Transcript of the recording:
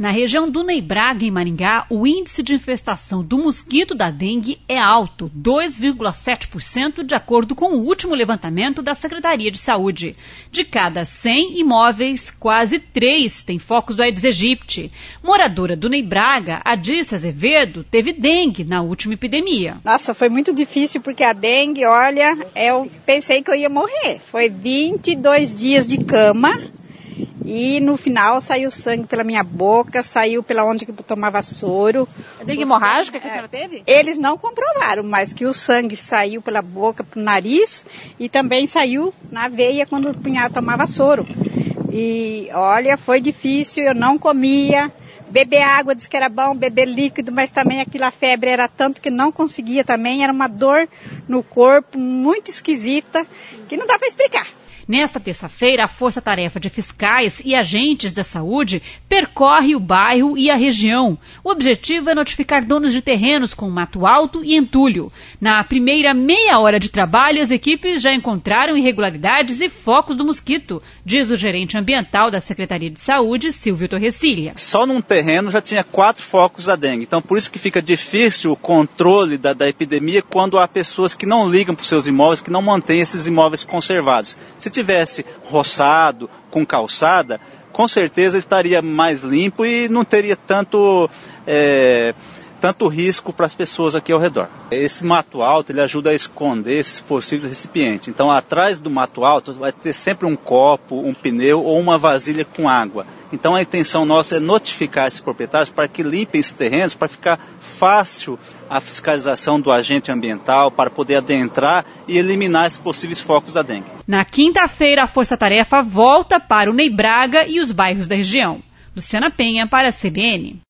Na região do Ney Braga, em Maringá, o índice de infestação do mosquito da dengue é alto, 2,7%, de acordo com o último levantamento da Secretaria de Saúde. De cada 100 imóveis, quase 3 têm focos do Aedes aegypti. Moradora do Ney Braga, a Dirce Azevedo, teve dengue na última epidemia. Nossa, foi muito difícil porque a dengue, olha, eu pensei que eu ia morrer. Foi 22 dias de cama. E no final saiu sangue pela minha boca, saiu pela onde eu tomava soro. A dengue hemorrágica que a senhora teve? Eles não comprovaram, mas que o sangue saiu pela boca, pelo nariz e também saiu na veia quando o cunhado tomava soro. E olha, foi difícil, eu não comia. Beber água, disse que era bom, beber líquido, mas também aquela febre era tanto que não conseguia também. Era uma dor no corpo muito esquisita que não dá para explicar. Nesta terça-feira, a Força Tarefa de Fiscais e agentes da saúde percorre o bairro e a região. O objetivo é notificar donos de terrenos com mato alto e entulho. Na primeira meia hora de trabalho, as equipes já encontraram irregularidades e focos do mosquito, diz o gerente ambiental da Secretaria de Saúde, Silvio Torrecilha. Só num terreno já tinha 4 focos da dengue. Então, por isso que fica difícil o controle da epidemia quando há pessoas que não ligam para os seus imóveis, que não mantêm esses imóveis conservados. Se tivesse roçado, com calçada, com certeza ele estaria mais limpo e não teria tanto risco para as pessoas aqui ao redor. Esse mato alto ele ajuda a esconder esses possíveis recipientes. Então, atrás do mato alto vai ter sempre um copo, um pneu ou uma vasilha com água. Então, a intenção nossa é notificar esses proprietários para que limpem esses terrenos, para ficar fácil a fiscalização do agente ambiental, para poder adentrar e eliminar esses possíveis focos da dengue. Na quinta-feira, a Força Tarefa volta para o Ney Braga e os bairros da região. Luciana Penha, para a CBN.